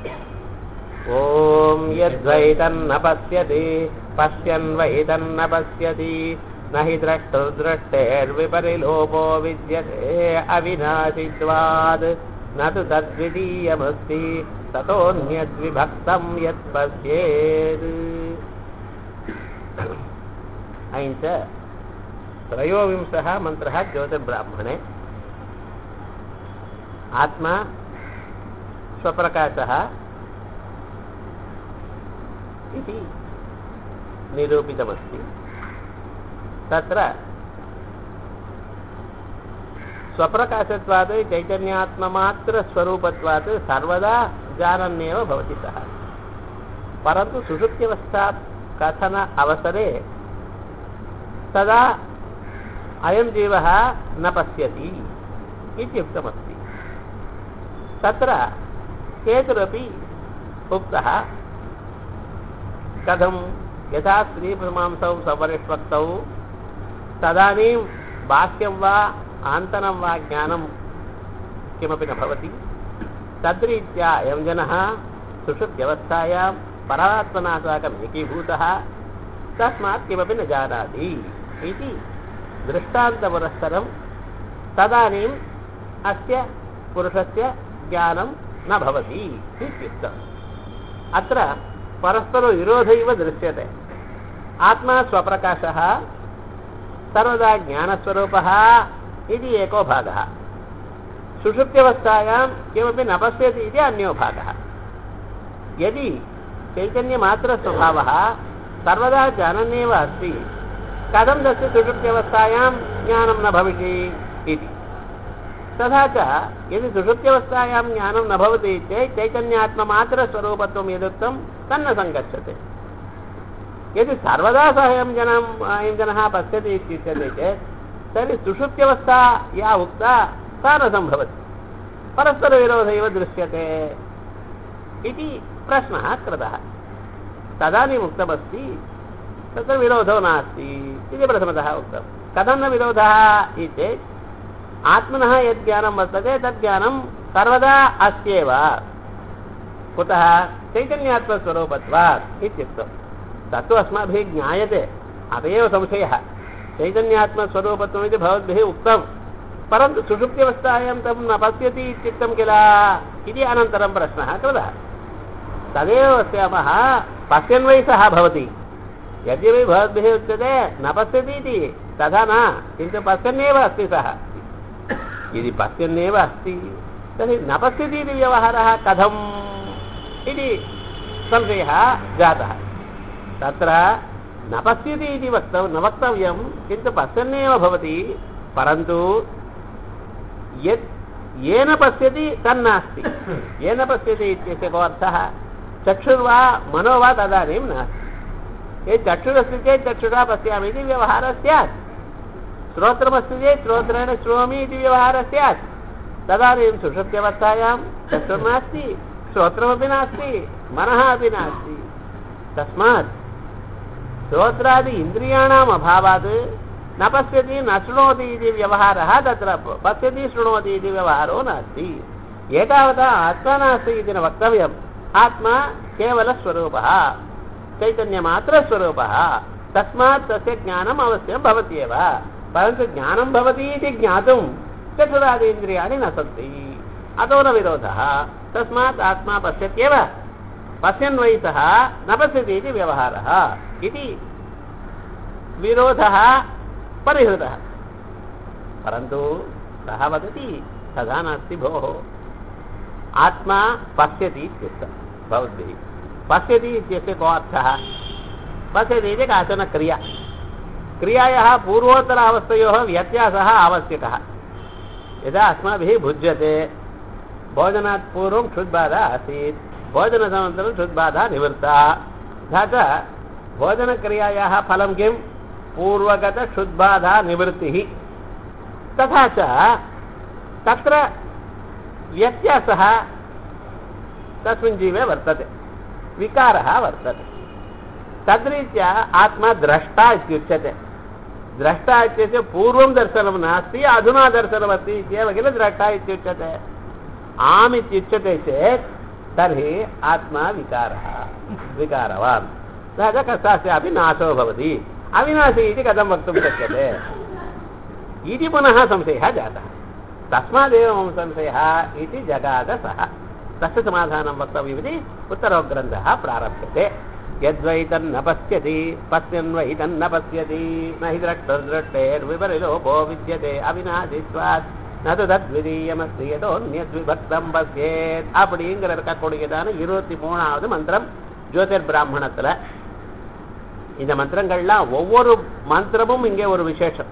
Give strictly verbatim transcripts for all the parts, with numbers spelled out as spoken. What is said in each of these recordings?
ओम यद्वैतन्न पश्यति पश्यन् वैतन्न पश्यति न हि द्रष्टुर्दृष्टेर्विपरिलोपो विद्यते अविनाशित्वात् न तु तद्वितीयमस्ति ततोऽन्यद्विभक्तं यत्पश्येत्। अयञ्च त्रयोविंशः मन्त्रः ज्योतिर्ब्राह्मणे। आत्मा स्वप्रकाशः इति निरूपितमस्ति। तत्र स्वप्रकाशत्वात् चैतन्यात्ममात्रस्वरूपत्वात् सर्वदा जानन्नेव भवति सः। परन्तु सुषुप्त्यवस्थात् कथन अवसरे तदा अयं जीवः न पश्यति इत्युक्तमस्ति। तत्र हेतुरपि उक्तः। कथं यथा स्त्रीपुंसौ सपरिष्वक्तौ तदानीं बाह्यं वा आन्तरं वा ज्ञानं किमपि न भवति, तद्रीत्या अयं जनः सुषुप्त्यवस्थायां परमात्मना साकम् एकीभूतः, तस्मात् किमपि न जानाति इति दृष्टान्तपुरस्सरं तदानीम् अस्य पुरुषस्य ज्ञानं न भवति इत्युक्तम्। अत्र परस्परविरोध इव दृश्यते। आत्मा स्वप्रकाशः सर्वदा ज्ञानस्वरूपः इति एको भागः, सुषुप्त्यवस्थायां किमपि न पश्यति इति अन्यो भागः। यदि चैतन्यमात्रस्वभावः सर्वदा जानन्नेव अस्ति, कथं तस्य सुषुप्त्यवस्थायां ज्ञानं न भविष्यति इति। तथा च यदि सुषुप्त्यवस्थायां ज्ञानं न भवति चेत् चैतन्यात्ममात्रस्वरूपत्वं यदुक्तं तन्न सङ्गच्छते। यदि सर्वदा सः अयं जनः अयं जनः पश्यति इत्युच्यते चेत् तर्हि सुषुप्त्यवस्था या उक्ता सा न सम्भवति, परस्परविरोधः इव दृश्यते इति प्रश्नः कृतः। तदानीम् उक्तमस्ति तत्र विरोधो नास्ति इति प्रथमतः उक्तं। कथं न विरोधः इति चेत् आत्मनः यद् ज्ञानं वर्तते तद् ज्ञानं सर्वदा अस्त्येव। कुतः? चैतन्यात्मस्वरूपत्वात् इत्युक्तं। तत्तु अस्माभिः ज्ञायते, अत एव संशयः। चैतन्यात्मस्वरूपत्वम् इति भवद्भिः उक्तं, परन्तु सुषुप्त्यवस्थायां तं न पश्यति इत्युक्तं किल इति अनन्तरं प्रश्नः कृतः। तदेव पश्यामः, पश्यन् वै सः भवति। यद्यपि भवद्भिः उच्यते न पश्यति इति, तथा न, किन्तु पश्यन्नेव अस्ति सः। यदि पश्यन्नेव अस्ति तर्हि न पश्यति इति व्यवहारः कथम् इति संशयः जातः। तत्र न पश्यति इति वक्तव्यं न वक्तव्यं, किन्तु पश्यन्नेव भवति। परन्तु यत् येन पश्यति तन्नास्ति। येन पश्यति इत्यस्य को अर्थः? चक्षुर्वा मनो वा तदानीं नास्ति। यदि चक्षुरस्ति चेत् चक्षुषा पश्यामि इति व्यवहारः स्यात्, श्रोत्रमस्ति चेत् श्रोत्रेण श्रोमि इति व्यवहारः स्यात्। तदानीं सुषुप्त्यवस्थायां चक्षुर्नास्ति, श्रोत्रमपि नास्ति, मनः अपि नास्ति। तस्मात् श्रोत्रादि इन्द्रियाणाम् अभावात् न पश्यति न शृणोति इति व्यवहारः तत्र पश्यति शृणोति इति व्यवहारो नास्ति। एतावता आत्मा नास्ति इति न वक्तव्यम्। आत्मा केवलस्वरूपः, चैतन्यमात्रस्वरूपः, तस्मात् तस्य ज्ञानम् अवश्यं भवत्येव। परन्तु ज्ञानं भवति इति ज्ञातुं चक्षुरादि इन्द्रियाणि न सन्ति, अतो न विरोधः। तस्मात् आत्मा पश्यत्येव, पश्यन् वै सः न पश्यति इति व्यवहारः इति विरोधः परिहृतः। परन्तु सः वदति तथा नास्ति भोः, आत्मा पश्यति इत्युक्तं भवद्भिः। पश्यति इत्यस्य को अर्थः? पश्यति इति काचन क्रिया, क्रियायाः पूर्वोत्तरावस्थयोः व्यत्यासः आवश्यकः। यदा अस्माभिः भुज्यते, भोजनात् पूर्वं क्षुद्बाधा आसीत्, भोजनानन्तरं क्षुद्बाधा निवृत्ता। तथा च भोजनक्रियायाः फलं किं? पूर्वगतक्षुद्बाधा निवृत्तिः। तथा च तत्र व्यत्यासः तस्मिन् जीवे वर्तते, विकारः वर्तते। तद्रीत्या आत्मा द्रष्टा इत्युच्यते। द्रष्टा इत्यस्य पूर्वं दर्शनं नास्ति, अधुना दर्शनमस्ति इत्येव किल द्रष्टा इत्युच्यते। आम् इत्युच्यते चेत् तर्हि आत्मा विकारः विकारवान् सः कस्यापि नाशो भवति अविनाशी इति कथं वक्तुं शक्यते इति पुनः संशयः जातः तस्मादेव मम संशयः इति जगाद सः तस्य समाधानं वक्तव्यमिति उत्तरोग्रन्थः प्रारभ्यते यद्वै तन्न पश्यति पश्यन् वै तन्न पश्यति न हि द्रष्टुर्दृष्टेर्विपरिलोपो विद्यते अविनाशित्वात् न तु तद्वितीयमस्ति यतोऽन्यद्विभक्तं पश्येत् அப்படிங்கிற இருக்கக்கூடியதான இருபத்தி மூணாவது மந்திரம் ஜோதிர் பிராமணத்துல இந்த மந்திரங்கள்லாம் ஒவ்வொரு மந்திரமும் இங்கே ஒரு விசேஷம்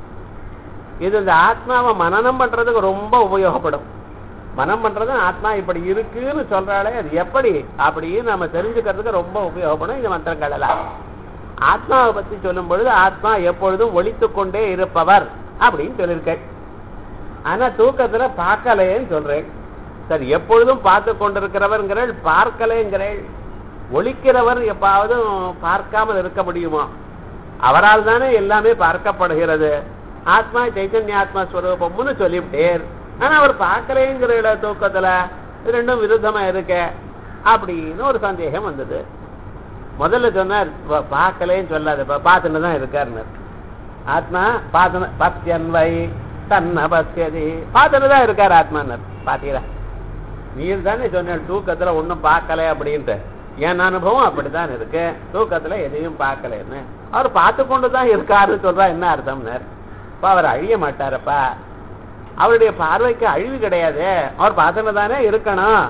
இது இந்த ஆத்மாவை மனனம் பண்றதுக்கு ரொம்ப உபயோகப்படும் மனம் பண்றது ஆத்மா இப்படி இருக்குன்னு சொல்றாலே அது எப்படி அப்படின்னு நம்ம தெரிஞ்சுக்கிறதுக்கு ரொம்ப உபயோகப்படும் இந்த மந்திரங்கள் எல்லாம் ஆத்மாவை பத்தி சொல்லும் பொழுது ஆத்மா எப்பொழுதும் ஒழித்துக் கொண்டே இருப்பவர் அப்படின்னு சொல்லியிருக்கேன் ஆனா தூக்கத்துல பார்க்கலைன்னு சொல்றேன் சரி எப்பொழுதும் பார்த்து கொண்டிருக்கிறவர்கள் பார்க்கலைங்கிறேன் ஒழிக்கிறவர் எப்பாவது பார்க்காமல் இருக்க முடியுமா அவரால் தானே எல்லாமே பார்க்கப்படுகிறது ஆத்மா சைத்தன்ய ஆத்மா ஸ்வரூபம்னு சொல்லிவிட்டேர் ஆனா அவர் பார்க்கலைங்கிற தூக்கத்துல ரெண்டும் விருத்தமா இருக்க அப்படின்னு ஒரு சந்தேகம் வந்தது முதல்ல சொன்னார் பார்க்கலேன்னு சொல்லாது பார்த்துன்னு தான் இருக்காருன்னு ஆத்மா பார்த்து பத்தியன்வை தன்ன பத்தியதி பார்த்துன்னு தான் இருக்காரு ஆத்மானர் பாத்தீங்களா நீர் தானே சொன்ன தூக்கத்துல ஒன்னும் பார்க்கல அப்படின்ட்டு என் அனுபவம் அப்படித்தான் இருக்கு தூக்கத்துல எதையும் பார்க்கலன்னு அவர் பார்த்து கொண்டுதான் இருக்காருன்னு சொல்றா என்ன அர்த்தம்னர் அவர் அழிய மாட்டாரப்பா அவருடைய பார்வைக்கு அழிவு கிடையாது அவர் பார்த்துன்னு தானே இருக்கணும்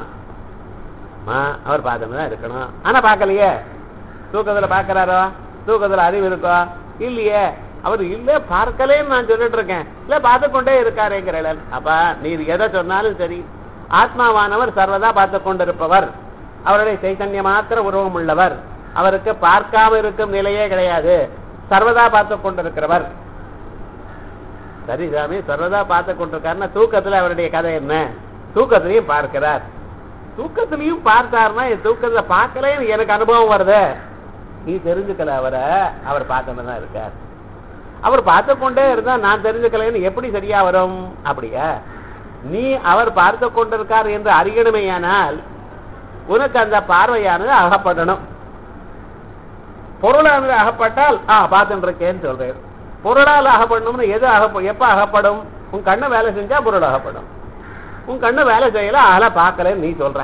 அவர் பார்த்துன்னு தான் இருக்கணும் ஆனா பார்க்கலையே தூக்கத்துல பார்க்கறாரோ தூக்கத்துல அறிவு இருக்கோ இல்லையே அவர் இல்ல பார்க்கலேன்னு நான் சொல்லிட்டு இருக்கேன் இல்ல பார்த்து கொண்டே இருக்காருங்கிறேன் அப்ப நீர் எதை சொன்னாலும் சரி ஆத்மாவானவர் சர்வதா பார்த்து கொண்டிருப்பவர் அவருடைய சைத்தன்ய மாத்திர உருவம் உள்ளவர் அவருக்கு பார்க்காம இருக்கும் நிலையே கிடையாது சர்வதா பார்த்து கொண்டிருக்கிறவர் சரி சாமி சர்வதா பார்த்து கொண்டிருக்காருன்னா தூக்கத்துல அவருடைய கதை என்ன தூக்கத்திலையும் பார்க்கிறார் தூக்கத்திலையும் பார்த்தாருன்னா தூக்கத்துல பார்க்கல எனக்கு அனுபவம் வருது நீ தெரிஞ்சுக்கல அவரை அவர் பார்த்துட்டு தான் இருக்கார் அவர் பார்த்து கொண்டே இருந்தா நான் தெரிஞ்சுக்கலன்னு எப்படி சரியா வரும் அப்படியா நீ அவர் பார்த்து கொண்டிருக்கார் என்று அறியணுமையானால் உனக்கு அந்த பார்வையானது அகப்படணும் பொருளானது அகப்பட்டால் ஆ பார்த்துட்டு இருக்கேன்னு சொல்றேன் பொருளால் அகப்படணும்னு எது அகப்ப எப்ப அகப்படும் உன் கண்ணை வேலை செஞ்சா பொருள் அகப்படும் உன் கண்ணை வேலை செய்யல அகல பார்க்கலன்னு நீ சொல்ற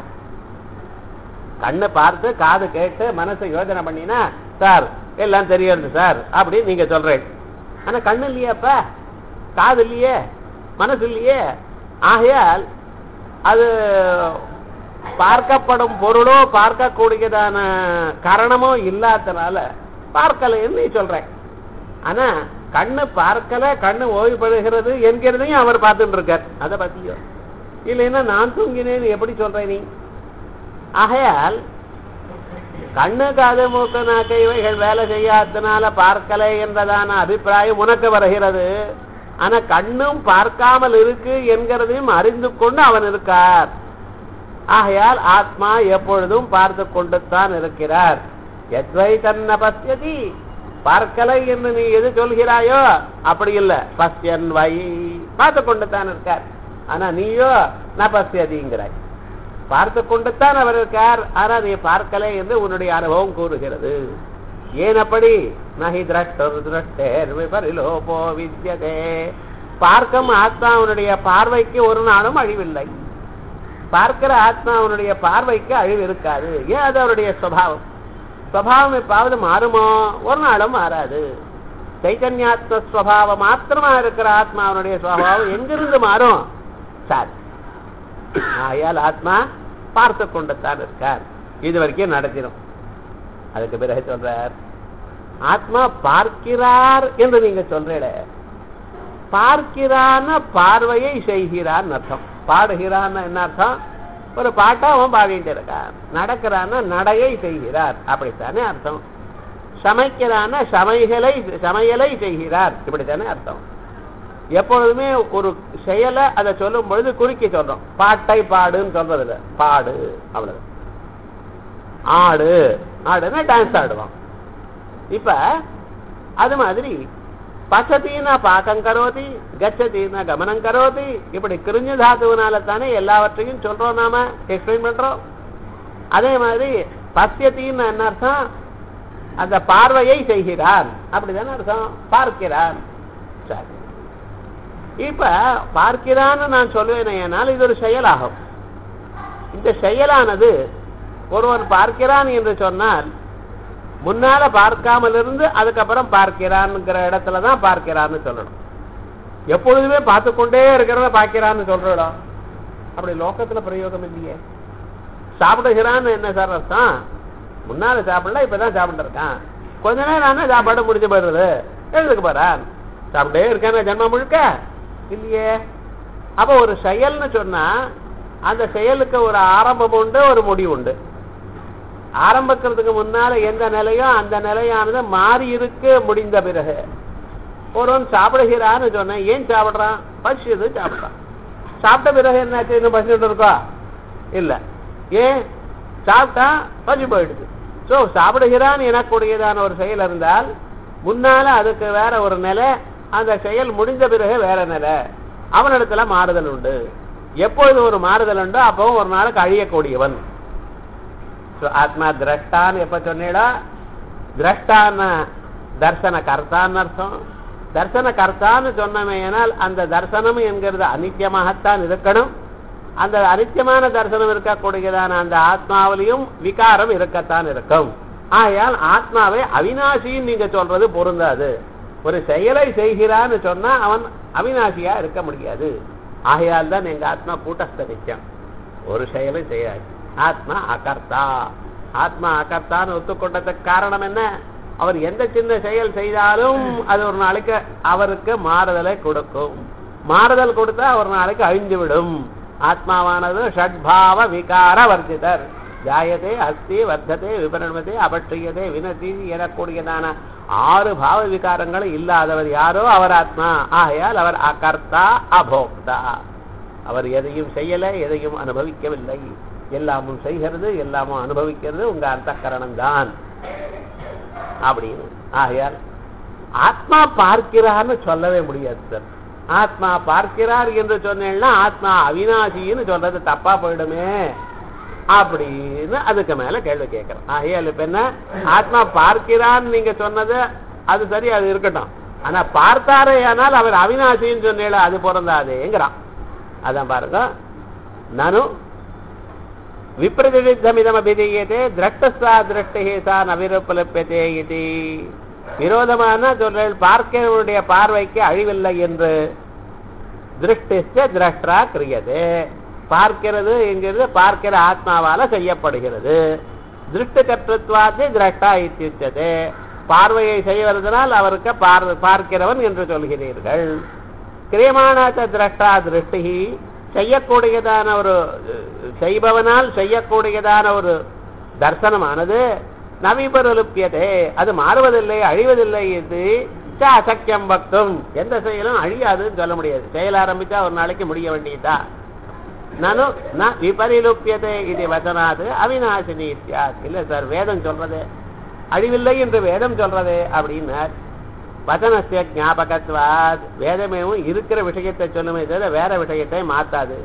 கண்ணை பார்த்து காது கேட்டு மனசை யோசனை பண்ணினா சார் எல்லாம் தெரியாது சார் அப்படின்னு நீங்க சொல்றேன் ஆனா கண்ணு இல்லையாப்ப காது இல்லையே மனசு இல்லையே ஆகையால் அது பார்க்கப்படும் பொருளோ பார்க்கக்கூடியதான காரணமோ இல்லாதனால பார்க்கலன்னு நீ சொல்றேன் ஆனா கண்ணு பார்க்கல கண்ணு ஓய்வுபடுகிறது என்கிறதையும் அவர் பார்த்துட்டு இருக்கார் அதை பத்தியோ இல்லைன்னா நான் தூங்கினேன்னு எப்படி சொல்றேன் நீ ஆகையால் கண்ணு காது மூக்கு நாக்கு இவைகள் வேலை செய்யாதனால பார்க்கலை என்பதான அபிப்பிராயம் உனக்கு வருகிறது ஆனா கண்ணும் பார்க்காமல் இருக்கு என்கிறதையும் அறிந்து கொண்டு அவன் இருக்கார் ஆகையால் ஆத்மா எப்பொழுதும் பார்த்து கொண்டுத்தான் இருக்கிறார் எத்வை தன்ன பசியதி பார்க்கலை என்று நீ எது சொல்கிறாயோ அப்படி இல்ல பசியன் வை பார்த்து கொண்டுத்தான் இருக்கார் ஆனா நீயோ ந பசியதிங்கிறாய் பார்த்து கொண்டுத்தான் அவர் இருக்கார் ஆனா நீ பார்க்கலை என்று உன்னுடைய அனுபவம் கூறுகிறது ஏன் அப்படி நஹி திரஷ்டேர் விபரிலோபோ வித்யதே பார்க்கும் ஆத்மாவுடைய பார்வைக்கு ஒரு நாளும் அழிவில்லை பார்க்கிற ஆத்மாவுடைய பார்வைக்கு அழிவு இருக்காது ஏன் அது அவருடைய சுபாவம் சுபாவம் எப்பாவது மாறுமோ ஒரு நாளும் மாறாது சைத்தன்யாத்ம ஸ்வபாவம் மாத்திரமா இருக்கிற ஆத்மாவுடைய சுபாவம் எங்கிருந்து மாறும் சார் ஆயால் ஆத்மா பார்த்து கொண்டுத்தான் இருக்கார் இது வரைக்கும் நடத்திடும் அதுக்கு பிறகு சொல்றார் ஆத்மா பார்க்கிறார் என்று நீங்க சொல்றீட பார்க்கிறான பார்வையை செய்கிறான் அர்த்தம் பாடுகிறான் என்ன அர்த்தம் ஒரு பாட்டா அவன் பாடிட்டு இருக்கான் நடக்கிறான நடையை செய்கிறார் அப்படித்தானே அர்த்தம் சமைக்கிறான சமைகளை சமையலை செய்கிறார் இப்படித்தானே அர்த்தம் எப்பொழுதுமே ஒரு செயலை அதை சொல்லும் பொழுது குறுக்கி சொல்றோம் பாட்டை பாடுன்னு சொல்றது இல்ல பாடு அவ்வளவு ஆடு ஆடுன்னா டான்ஸ் ஆடுவான் இப்ப அது மாதிரி பசத்தினா பாக்கம் கரோதி கச்சத்தினா கமனம் கரோதி இப்படி கிருஞ்ச தாத்துவனால தானே எல்லாவற்றையும் சொல்றோம் நாம எக்ஸ்பிளைன் பண்றோம் அதே மாதிரி பசியத்தின்னு என்ன அர்த்தம்? அந்த பார்வையை செய்கிறான் அப்படிதானே அர்த்தம். பார்க்கிறான். சரி, இப்ப பார்க்கிறான்னு நான் சொல்லுவேன், இது ஒரு செயலாகும். இந்த செயலானது ஒருவன் பார்க்கிறான் என்று சொன்னால் முன்னால பார்க்காமல் இருந்து அதுக்கப்புறம் பார்க்கிறான்ங்கிற இடத்துலதான் பார்க்கிறான்னு சொல்லணும். எப்பொழுதுமே பார்த்து கொண்டே இருக்கிறத பார்க்கிறான்னு சொல்றோம். அப்படி லோகத்துல பிரயோகம் இல்லையே. சாப்பிடுகிறான்னு என்ன சார் அர்த்தம்? முன்னால சாப்பிடல, இப்பதான் சாப்பிட்டு இருக்கான். கொஞ்ச நேரம் ஆனா சாப்பாடு முடிஞ்சு போயிடுறது, எழுதுக்கு போறான். சாப்பிட்டே இருக்கான ஜென்மம் முழுக்க இல்லையே. அப்ப ஒரு செயல்னு சொன்னா அந்த செயலுக்கு ஒரு ஆரம்பம் உண்டு, ஒரு முடிவு உண்டு. ஆரம்பிக்கிறதுக்கு முன்னால எந்த நிலையோ அந்த நிலையானது மாறி இருக்கு முடிந்த பிறகு. ஒருவன் சாப்பிடுகிறான்னு சொன்ன, ஏன் சாப்பிடுறான்? பசிது சாப்பிடுறான். சாப்பிட்ட பிறகு என்னாச்சு? இன்னும் பசிட்டு இருக்கா? இல்ல. ஏன்? சாப்பிட்டா பசி போயிடுது. சோ சாப்பிடுகிறான் எனக்கூடியதான ஒரு செயல் இருந்தால் முன்னால அதுக்கு வேற ஒரு நிலை, அந்த செயல் முடிஞ்ச பிறகு வேற நிலை. அவனிடத்துல மாறுதல் உண்டு. எப்பொழுது ஒரு மாறுதல் உண்டோ அப்பவும் ஒரு நாளுக்கு அழியக்கூடியவன். ஆத்மா திரஷ்டான்னு எப்ப சொன்னேடா? திரஷ்டான தர்சன கர்த்தான்னு அர்த்தம். தர்சன கர்த்தான்னு சொன்னமையானால் அந்த தர்சனம் என்கிறது அனித்தியமாகத்தான் இருக்கணும். அந்த அனித்தியமான தர்சனம் இருக்கக்கூடியதான அந்த ஆத்மாவிலையும் விகாரம் இருக்கத்தான் இருக்கும். ஆகையால் ஆத்மாவை அவிநாசின்னு நீங்க சொல்றது பொருந்தாது. ஒரு செயலை செய்கிறான்னு சொன்னா அவன் அவிநாசியா இருக்க முடியாது. ஆகையால் தான் எங்க ஆத்மா கூட்டஸ்த நித்தியம், ஒரு செயலை செய்யாது. ஆத்மா அகர்த்தா. ஆத்மா அகர்த்தான்னு ஒத்துக்கொண்டதுக்கு காரணம் என்ன? அவர் எந்த சின்ன செயல் செய்தாலும் அது ஒரு நாளைக்கு அவருக்கு மாறுதலை கொடுக்கும். மாறுதல் கொடுத்தா ஒரு நாளைக்கு அழிஞ்சு விடும். ஆத்மாவானது ஷட்பாவ விகார வர்ஜிதர். ஜாயதே, அஸ்தி, வர்த்ததே, விபரணமதே, அபட்சியதே, வினதி எனக்கூடியதான ஆறு பாவ விகாரங்கள் இல்லாதவர் யாரோ அவர் ஆத்மா. ஆகையால் அவர் அகர்த்தா அபோக்தா. அவர் எதையும் செய்யல, எதையும் அனுபவிக்கவில்லை. எல்லாமும் செய்கிறது, எல்லாமும் அனுபவிக்கிறது உங்க அந்தக்கரணம் தான் அப்படின்னு. ஆகையால் ஆத்மா பார்க்கிறான்னு சொல்லவே முடியாது சார். ஆத்மா பார்க்கிறார் என்று சொன்னேன்னா ஆத்மா அவிநாசின்னு சொல்றது தப்பா போயிடுமே அப்படின்னு அதுக்கு மேல கேள்வி கேட்கிறோம். ஆகையால் இப்ப என்ன, ஆத்மா பார்க்கிறான்னு நீங்க சொன்னது அது சரி, அது இருக்கட்டும். ஆனா பார்த்தாரே ஆனால் அவர் அவிநாசின்னு சொன்னேன், அது பிறந்தாதேங்கிறான். அதான் பாருங்க, நானும் விப்ரதிஷித்தமிதம் அபிதீயதே திரஷ்டஸ்தா திருஷ்டேசா நவிருப்பலப்பதே இது. விரோதமான சொல்றேன், பார்க்கிறவருடைய பார்வைக்கு அழிவில்லை என்று. திருஷ்டிச்ச திரஷ்டா கிரியதே. பார்க்கிறது என்கிறது பார்க்கிற ஆத்மாவால செய்யப்படுகிறது. திருஷ்ட கர்த்தத்வாதி திரஷ்டா இத்தியுச்சதே. பார்வையை செய்வதனால் அவருக்கு பார்க்கிறவன் என்று சொல்கிறீர்கள். கிரியமானாச்ச திரஷ்டா திருஷ்டி. செய்யக்கூடியதான ஒரு செய்பவனால் செய்யக்கூடியதான ஒரு தர்சனமானது நவீபருலுப்பியதே, அது மாறுவதில்லை, அழிவதில்லை என்று அசக்கியம் பக்தும். எந்த செயலும் அழியாதுன்னு சொல்ல முடியாது. செயல் ஆரம்பிச்சா ஒரு நாளைக்கு முடிய வேண்டியதா. நானும் விபரிலுப்பியதே இது வசனாது அவிநாசினி. இல்ல சார், வேதம் சொல்றது அழிவில்லை என்று வேதம் சொல்றது அப்படின்னார். வசனஸ்ய ஞாபகத்வாத். வேதமேவும் இருக்கிற விஷயத்தை சொல்லுமே தவிர வேற விஷயத்தை மாத்தாது.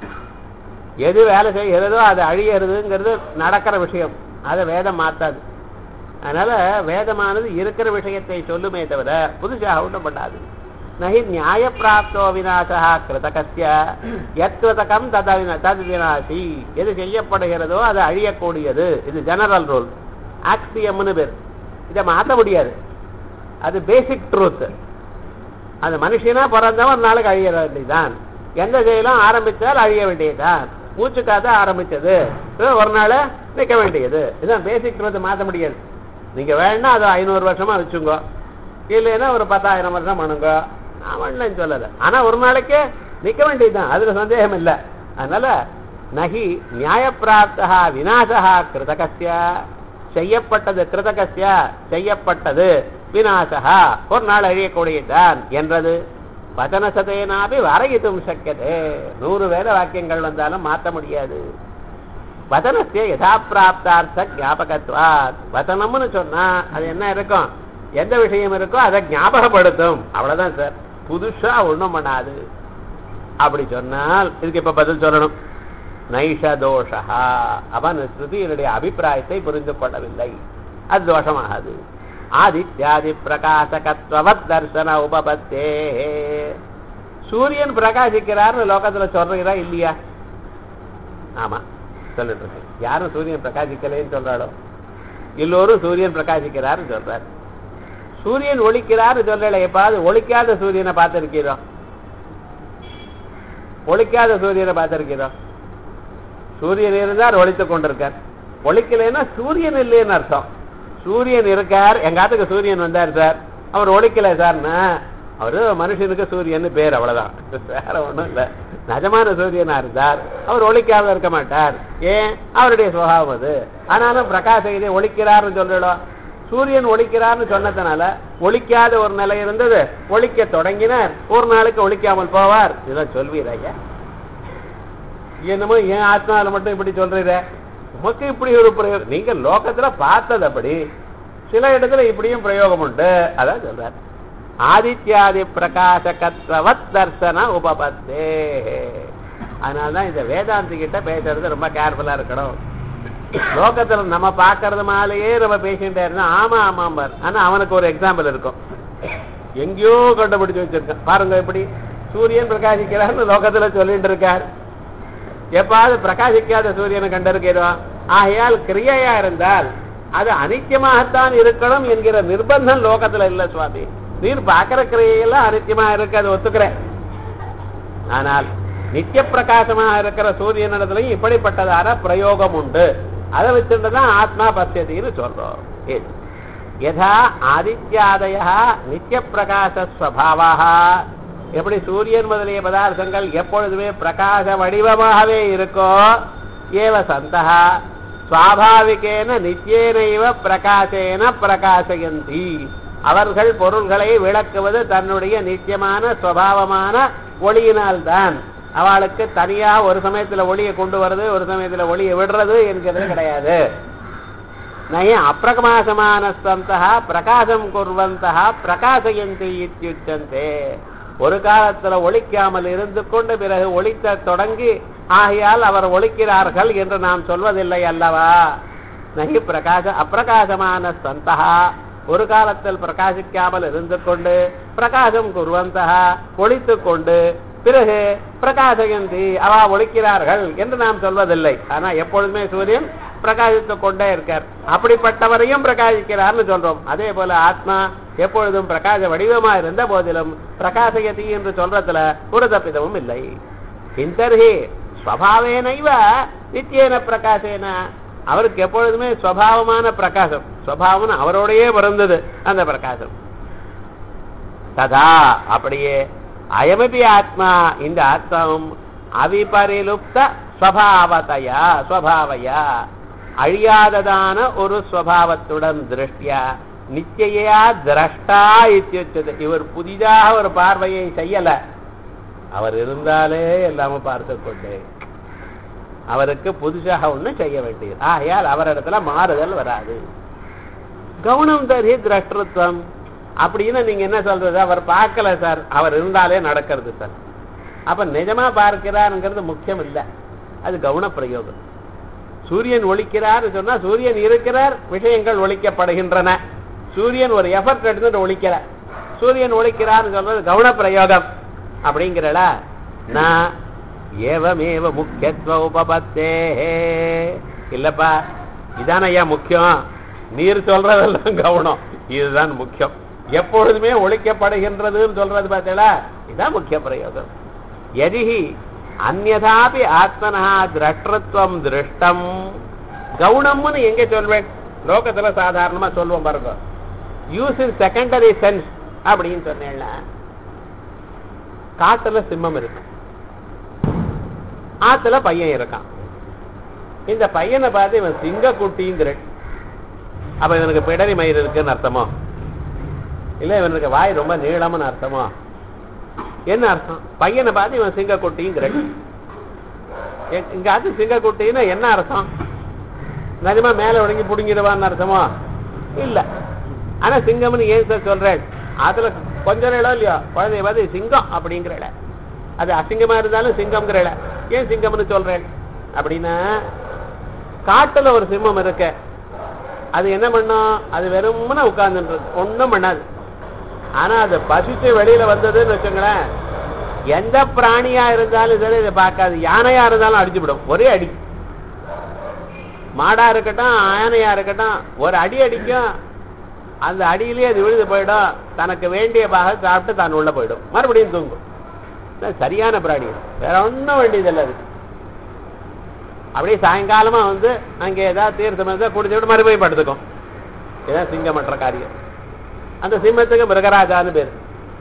எது வேலை செய்கிறதோ அது அழியறதுங்கிறது நடக்கிற விஷயம், அதை வேதம் மாத்தாது. அதனால வேதமானது இருக்கிற விஷயத்தை சொல்லுமே தவிர புதுசாக ஒன்றும் பண்ணாது. நகி நியாய பிராப்தோ விநாசா கிருதகஸ்ய யத் கிருதகம் தத் தத் விநாசி. எது செய்யப்படுகிறதோ அது அழியக்கூடியது. இது ஜெனரல் ரூல், ஆக்சியம்னு பேர். இதை மாற்ற முடியாது. அது பேசிக் ட்ரூத். அது மனுஷனா பிறந்தவன் நாளைக்கு அழிய வேண்டியதுதான். எந்த செயலும் ஆரம்பித்தால் அழிய வேண்டியதுதான். மூச்சு காத்த ஆரம்பிச்சது ஒரு நாள் நிற்க வேண்டியது. இதுதான் பேசிக் ட்ரூத், மாற்ற முடியாது. நீங்க வேணா அது ஐநூறு வருஷமா வச்சுங்க, இல்லைன்னா ஒரு பத்தாயிரம் வருஷம் பண்ணுங்க, நான் வேணலன்னு சொல்லல. ஆனா ஒரு நாளைக்கு நிற்க வேண்டியதுதான், அதுல சந்தேகம் இல்லை. அதனால நகி நியாய பிராப்தா விநாசா கிருதகஸ்ய. செய்யப்பட்டது கிருதகஸ்ய செய்யப்பட்டது, விநாசா ஒரு நாள் அழியக்கூடியதான் என்றது. வசனசதேனாபி வரையிட்டும் சக்கியதே. நூறு வேத வாக்கியங்கள் வந்தாலும் மாற்ற முடியாது. வசனஸ்ய யதா பிராப்தார்த்த ஞாபகத்வாத். வசனம்னு சொன்னா அது என்ன இருக்கும், எந்த விஷயம் இருக்கோ அதை ஞாபகப்படுத்தும், அவ்வளவுதான் சார். புதுசா ஒண்ணும் பண்ணாது. அப்படி சொன்னால் இதுக்கு இப்ப பதில் சொல்லணும். நைஷதோஷா, அவன் ஸ்ருதியினுடைய அபிப்பிராயத்தை புரிந்து கொள்ளவில்லை, அது தோஷமாகாது. ஆதித்யாதி பிரகாசகத்வவத் தர்சன உபபத்தே, சூரியன் பிரகாசிக்கிறார்னு லோகத்துல சொல்றீங்களா இல்லையா? ஆமா சொல்லிட்டு இருக்கேன். யாரும் சூரியன் பிரகாசிக்கலைன்னு சொல்றாளோ? எல்லோரும் சூரியன் பிரகாசிக்கிறார்னு சொல்றாரு. சூரியன் ஒளிக்கிறார்னு சொல்லல. எப்பாவது ஒளிக்காத சூரியனை பார்த்திருக்கிறோம்? ஒளிக்காத சூரியனை பார்த்திருக்கிறோம்? சூரியன் இருந்தார் ஒளித்துக் கொண்டிருக்கார். ஒளிக்கலைன்னா சூரியன் இல்லைன்னு அர்த்தம். சூரியன் இருக்கார், எங்காத்துக்கு சூரியன் வந்தார் சார், அவர் ஒளிக்கல சார்னா அவரு மனுஷனுக்கு சூரியன் பேர், அவ்வளவுதான், வேற ஒண்ணும் இல்ல. நிஜமான சூரியனா இருந்தார் அவர் ஒளிக்காம இருக்க மாட்டார். ஏன்? அவருடைய சுபாவம் அது. ஆனாலும் பிரகாச இதை ஒளிக்கிறார்னு சொல்லலாம். சூரியன் ஒளிக்கிறார்னு சொன்னதுனால ஒளிக்காத ஒரு நிலை இருந்தது, ஒளிக்க தொடங்கினார், ஒரு நாளுக்கு ஒளிக்காமல் போவார். இதெல்லாம் சொல்வீரையா? என்னமோ ஏன் ஆத்மாவில மட்டும் இப்படி சொல்றீர? உமக்கு இப்படி ஒரு பிரயோகம், நீங்க லோகத்துல பார்த்தது அப்படி, சில இடத்துல இப்படியும் பிரயோகம் உண்டு. அதான் சொல்றார். ஆதித்யாதி பிரகாசகத்வவத் தர்சன உபபத்தே. அதனாலதான் இந்த வேதாந்தி கிட்ட பேசுறது ரொம்ப கேர்ஃபுல்லா இருக்கணும். லோகத்துல நம்ம பாக்குறது மேலேயே நம்ம பேசிட்டே இருந்தா ஆமா ஆமாம்பார். ஆனா அவனுக்கு ஒரு எக்ஸாம்பிள் இருக்கும், எங்கேயோ கண்டுபிடிச்சு வச்சிருக்கான். பாருங்க எப்படி சூரியன் பிரகாசிக்கிறான்னு லோகத்துல சொல்லிட்டு இருக்கார். எப்பாவது பிரகாசிக்காத சூரியனை கண்டிருக்கிறோம். ஆகையால் கிரியையா இருந்தால் அது அனித்தியமாகத்தான் இருக்கணும் என்கிற நிர்பந்தம் லோகத்துல இல்ல சுவாமி. நீர் பார்க்கிற கிரியையெல்லாம் அனித்தியமா இருக்கு, அது ஒத்துக்கிறேன். ஆனால் நித்திய பிரகாசமாக இருக்கிற சூரியனிடத்துலையும் இப்படிப்பட்டதான பிரயோகம் உண்டு. அதை வச்சுட்டுதான் ஆத்மா பசியத்தின்னு சொல்றோம். யதா ஆதித்யாதய நித்திய பிரகாச ஸ்வபாவாக, எப்படி சூரியன் முதலிய பதார்த்தங்கள் எப்பொழுதுமே பிரகாச வடிவமாகவே இருக்கோ, ஏவ சந்தா சுவாபாவிகேன நித்தியேனைவ பிரகாசேன பிரகாசயந்தி, அவர்கள் பொருள்களை விளக்குவது தன்னுடைய நித்தியமான சுவாவமான ஒளியினால்தான். அவளுக்கு தனியா ஒரு சமயத்துல ஒளியை கொண்டு வருது, ஒரு சமயத்துல ஒளியை விடுறது என்கிறது கிடையாது. நய அப்பிரகாசமான சந்தா பிரகாசம் குர்வந்தா பிரகாசயந்தி இத்யுச்சந்தே, ஒரு காலத்துல ஒளிக்காமல் இருந்து கொண்டு பிறகு ஒளித்த தொடங்கி ஆகையால் அவர் ஒளிக்கிறார்கள் என்று நாம் சொல்வதில்லை அல்லவா? நகி பிரகாச அப்பிரகாசமான சந்தா, ஒரு காலத்தில் பிரகாசிக்காமல் இருந்து கொண்டு பிரகாசம் குர்வந்தா ஒளித்து கொண்டு பிறகு பிரகாசயந்தி அவா ஒளிக்கிறார்கள் என்று நாம் சொல்வதில்லை. ஆனா எப்பொழுதுமே சூரியன் பிரகாசித்துக் கொண்டே இருக்கார், அப்படிப்பட்டவரையும் பிரகாசிக்கிறார்னு சொல்றோம். அதே போல ஆத்மா எப்பொழுதும் பிரகாச வடிவமா இருந்த போதிலும் பிரகாசயதி என்று சொல்றதுல ஒரு தப்பிதமும் இல்லை. இந்தர்ஹி ஸ்வபாவேனைவ நித்தியேன பிரகாசேன, அவருக்கு எப்பொழுதுமே ஸ்வபாவமான பிரகாசம், ஸ்வபாவம் அவரோடையே பிறந்தது அந்த பிரகாசம். ததா அப்படியே அயமபி ஆத்மா, இந்த ஆத்மாவும் அவிபரிலுப்த ஸ்வபாவதையா ஸ்வபாவையா அழியாததான ஒரு ஸ்வபாவத்துடன் திருஷ்டியா நிச்சயா திரஷ்டா இத்தியுச்சது. இவர் புதிதாக ஒரு பார்வையை செய்யல, அவர் இருந்தாலே எல்லாமே பார்த்து கொண்டே, அவருக்கு புதுசாக ஒண்ணு செய்ய வேண்டியது. ஆகையால் அவரிடத்துல மாறுதல் வராது. கவனம் தரி திரஷ்டத்துவம் அப்படின்னு நீங்க என்ன சொல்றது? அவர் பார்க்கல சார், அவர் இருந்தாலே நடக்கிறது சார். அப்ப நிஜமா பார்க்கிறாருங்கிறது முக்கியம் இல்லை, அது கவன பிரயோகம். சூரியன் ஒளிக்கிறார் சொன்னா சூரியன் இருக்கிறார், விஷயங்கள் ஒளிக்கப்படுகின்றன. சூரியன் ஒரு எஃபர்ட் எடுத்துட்டு ஒளிக்கல, சூரியன் ஒளிக்கிறார் சொல்றது கவன பிரயோகம் அப்படிங்கிறல. நான் ஏவமேவ முக்கியத்துவ உபபத்தே இல்லப்பா, இதான ஐயா முக்கியம், நீர் சொல்றதெல்லாம் கவனம், இதுதான் முக்கியம். எப்பொழுதுமே ஒழிக்கப்படுகின்றதுன்னு சொல்றது பார்த்தீங்களா, இதுதான் முக்கிய பிரயோகம். எதிஹி அந்யதாபி ஆத்மனா திரஷ்டத்துவம் திருஷ்டம், கவுனம்னு எங்க சொல்வேன்? லோகத்துல சாதாரணமா சொல்வோம் பாருங்க, யூஸ் இன் செகண்டரி சென்ஸ் அப்படின்னு சொன்னேன்னா, காட்டுல சிம்மம் இருக்கு, ஆத்துல பையன் இருக்கான். இந்த பையனை பார்த்து இவன் சிங்க குட்டிங்கிற, அப்ப இவனுக்கு பிடரி மயிர் இருக்குன்னு அர்த்தமோ, இல்ல இவனுக்கு வாய் ரொம்ப நீளம்னு அர்த்தமோ? என்ன அர்த்தம்? பையனை பார்த்து இவன் சிங்க குட்டிங்கிற, இங்க அது சிங்க குட்டின்னு என்ன அர்த்தம்? நிஜமா மேல ஒடுங்கி புடுங்கிடுவான்னு அர்த்தமோ? இல்ல. ஆனா சிங்கம்னு ஏன் சார் சொல்றேன்? அதுல கொஞ்சம் இடம் இல்லையோ, குழந்தைய பார்த்து சிங்கம் அப்படிங்கிற, அது அசிங்கமா இருந்தாலும் சிங்கம்ங்கிற, ஏன் சிங்கம்னு சொல்றேன்? அப்படின்னா காட்டுல ஒரு சிம்மம் இருக்கு, அது என்ன பண்ணும்? அது வெறும்னு உட்கார்ந்து ஒன்றும் பண்ணாது. ஆனா அது பசிச்சு வெளியில வந்ததுன்னு வச்சுங்களேன், எந்த பிராணியா இருந்தாலும் சரி இதை பார்க்காது. யானையா இருந்தாலும் அடிச்சுவிடும், ஒரே அடி. மாடா இருக்கட்டும் யானையா இருக்கட்டும், ஒரு அடி அடிக்கும், அந்த அடியிலேயே அது விழுது போயிடும். தனக்கு வேண்டிய பாக சாப்பிட்டு தான் உள்ள போயிடும், மறுபடியும் தூங்கும். சரியான பிராணி, வேற ஒன்றும் வேண்டியதில்லை. அது அப்படியே சாயங்காலமா வந்து அங்கே ஏதாவது தீர்த்தம் இருந்தால் குடிச்சு விட்டு மறுபடியும் படுத்துக்கும். இதுதான் சிங்கமற்ற காரியம். அந்த சிம்மத்துக்கு மிருகராஜான்னு பேர்.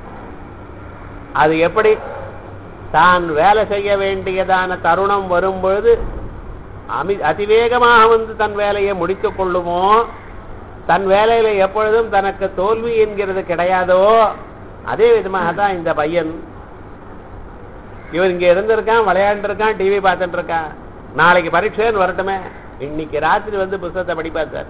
அது எப்படி தான் வேலை செய்ய வேண்டியதான தருணம் வரும்பொழுது அமி அதிவேகமாக வந்து தன் வேலையை முடித்துக் கொள்ளுமோ, தன் வேலையில எப்பொழுதும் தனக்கு தோல்வி என்கிறது கிடையாதோ, அதே விதமாக தான் இந்த பையன். இவர் இங்க இருந்திருக்கான், விளையாண்டு இருக்கான், டிவி பார்த்துட்டு இருக்கான். நாளைக்கு பரீட்சைன்னு வரட்டுமே, இன்னைக்கு ராத்திரி வந்து புத்தகத்தை படிப்பா சார்.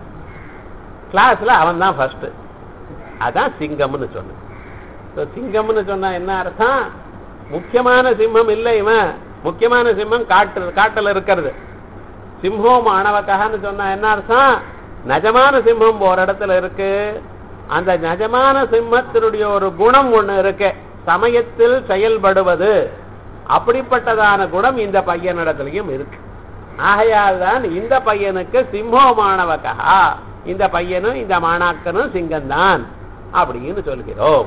கிளாஸ்ல அவன் தான் ஃபர்ஸ்ட். அதான் சிங்கம்னு சொன்ன. சிங்கம்னு சொன்னா என்ன அர்த்தம்? முக்கியமான சிம்மம் இல்லை இவன், முக்கியமான சிம்மம் காட்டு காட்டுல இருக்கிறது. சிம்மம் ஆணவக்கான்னு சொன்னா என்ன அர்த்தம்? நஜமான சிம்மம் ஒரு இடத்துல இருக்கு. அந்த நஜமான சிம்மத்தினுடைய ஒரு குணம் ஒண்ணு இருக்கு, சமயத்தில் செயல்படுவது. அப்படிப்பட்டதான குணம் இந்த பையனிடத்திலையும் இருக்கு. ஆகையால் தான் இந்த பையனுக்கு சிம்மோ மாணவகா, இந்த பையனும் இந்த மாணாக்கனும் சிங்கம்தான் அப்படின்னு சொல்கிறோம்.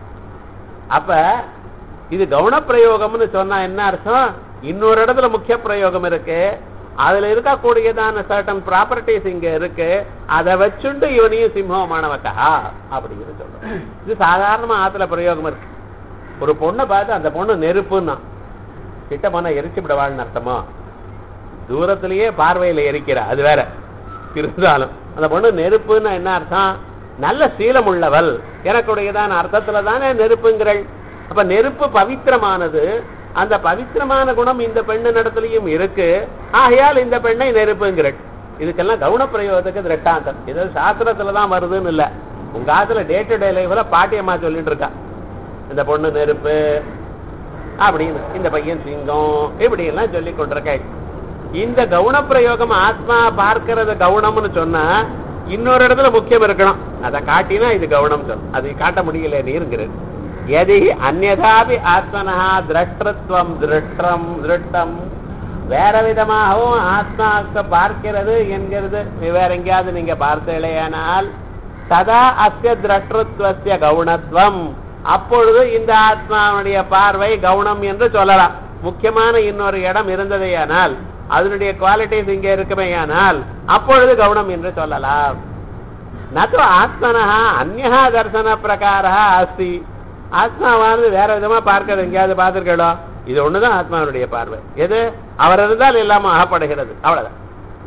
அப்ப இது கவுனப்பிரயோகம்னு சொன்னா என்ன அர்த்தம்? இன்னொரு இடத்துல முக்கிய பிரயோகம் இருக்கு, அதுல இருக்கக்கூடியதான சர்டன் ப்ராப்பர்ட்டிஸ் இங்க இருக்கு, அதை வச்சுண்டு இவனையும் சிம்மோ மாணவகா அப்படின்னு சொல்றோம். இது சாதாரணமா ஆத்துல பிரயோகம் இருக்கு. ஒரு பொண்ணை பார்த்து அந்த பொண்ணு நெருப்புன்னா கிட்ட போனா எரிச்சு விடவாள்னு அர்த்தமோ? தூரத்திலேயே பார்வையில எரிக்கிற, அது வேற. இருந்தாலும் அந்த பொண்ணு நெருப்புன்னு என்ன அர்த்தம்? நல்ல சீலம் உள்ளவள் எனக்குடையதான அர்த்தத்துல தானே நெருப்புங்கிறள். அப்ப நெருப்பு பவித்திரமானது, அந்த பவித்திரமான குணம் இந்த பெண்ணு நடத்திலையும் இருக்கு. ஆகையால் இந்த பெண்ணை நெருப்புங்கிறள். இதுக்கெல்லாம் கவுன பிரயோகத்துக்கு திரட்டாந்தம். இது சாஸ்திரத்துலதான் வருதுன்னு இல்ல, உங்க ஆத்துல டே டு டே லைஃப்ல பாட்டியம்மா சொல்லிட்டு இருக்கா, இந்த பொண்ணு நெருப்பு அப்படின்னு, இந்த பையன் சிங்கம், இப்படி எல்லாம் சொல்லி கொண்டிருக்க. இந்த கவுன பிரயோகம் ஆத்மா பார்க்கிறது கவுனம்னு சொன்னா இன்னொரு இடத்துல முக்கியம் இருக்கணும், அதை காட்டினா இது கவுனம் சொல்லும். அது காட்ட முடியல நீருங்கிறது. எதி அந்நதாபி ஆத்மனா திரஷ்டத்துவம் திருஷ்டம் திருஷ்டம், வேற விதமாகவும் ஆத்மாவுக்கு பார்க்கிறது என்கிறது வேற எங்கேயாவது நீங்க பார்த்தீங்களேயானால் சதா அஸ்ய திரஷ்டத்துவஸ்ய கவுனத்துவம், அப்பொழுது இந்த ஆத்மாவுடைய பார்வை கவுனம் என்று சொல்லலாம். முக்கியமான இன்னொரு இடம் இருந்ததேயானால், அதனுடைய குவாலிட்டிஸ் இங்கே இருக்குமேயானால் அப்பொழுது கவுனம் என்று சொல்லலாம். நது ஆத்மனா அந்நா தர்சன பிரகாரா அஸ்தி, ஆத்மாவானது வேற விதமா பார்க்கிறது எங்கேயாவது பார்த்திருக்கோ? இது ஒண்ணுதான் ஆத்மாவுடைய பார்வை. எது அவர் இருந்தால் இல்லாம ஆகப்படுகிறது, அவ்வளவுதான்.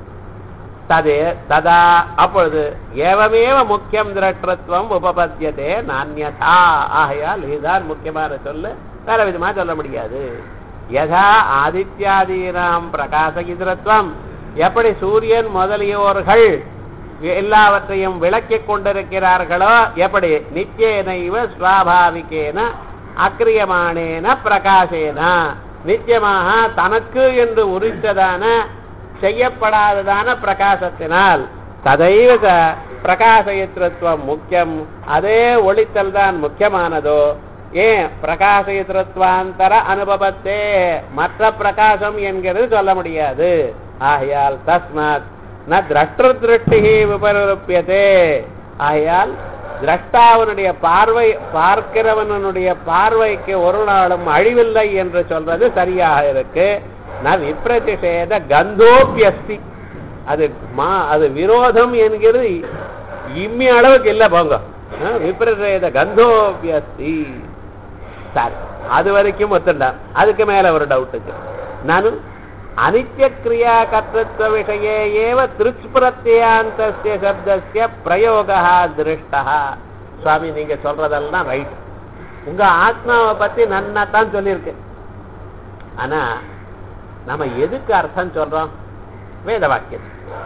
ததே ததா, அப்பொழுது ஏவமேவ முக்கியம் திரஷ்டத்துவம் உபபத்தியதே நான்யதா, ஆகையால் இதுதான் முக்கியமான சொல்லு, வேற விதமா சொல்ல முடியாது. யதா ஆதித்யாதீனாம் பிரகாசகிதிரத்துவம், எப்படி சூரியன் முதலியோர்கள் எல்லாவற்றையும் விளக்கிக் கொண்டிருக்கிறார்களோ, எப்படி நித்தியேனைவ ஸ்வாபாவிகேன அக்கிரியமானேன பிரகாசேன, நித்தியமாக தனக்கு என்று உரித்ததான செய்யப்படாததான பிரகாசத்தினால், ததைவ பிரகாசயத்ருவம் முக்கியம், அதே ஒளித்தல் தான் முக்கியமானதோ. ஏன் பிரகாசயத்ருவாந்தர அனுபவத்தே, மற்ற பிரகாசம் என்கிறது சொல்ல முடியாது. ஆகையால் தஸ்மாத் ந திரஷ்ட திருஷ்டி விபரூபியதே, ஆகையால் திரஷ்டாவனுடைய பார்வை, பார்க்கிறவனுடைய பார்வைக்கு ஒரு நாளும் அழிவில்லை என்று சொல்றது சரியாக இருக்கு. ந விப்ரதிஷேத கந்தோப்பியஸ்தி, அது மா அது விரோதம் என்கிறது இம்மி அளவுக்கு இல்லை போங்க. விப்ரதிஷேத கந்தோப்பியஸ்தி, சரி அது வரைக்கும் ஒத்துண்டான். அதுக்கு மேல ஒரு டவுட்டுக்கு, நானும் அனித்ய கிரியா கர்த்தத்துவ விஷயே ஏவ திருஷ்பிரத்யாந்தஸ்ய சப்தஸ்ய பிரயோகா திருஷ்டா. சுவாமி நீங்க சொல்றதெல்லாம் ரைட், உங்க ஆத்மாவை பத்தி நன்னா தான் சொல்லியிருக்கு. ஆனா நம்ம எதுக்கு அர்த்தம் சொல்றோம்? வேத வாக்கியம்.